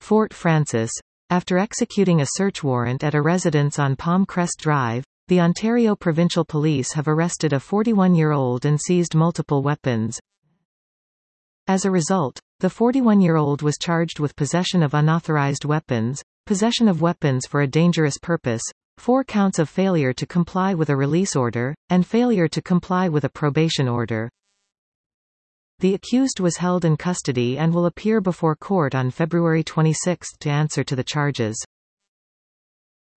Fort Frances. After executing a search warrant at a residence on Palm Crest Drive, the Ontario Provincial Police have arrested a 41-year-old and seized multiple weapons. As a result, the 41-year-old was charged with possession of unauthorized weapons, possession of weapons for a dangerous purpose, 4 counts of failure to comply with a release order, and failure to comply with a probation order. The accused was held in custody and will appear before court on February 26 to answer to the charges.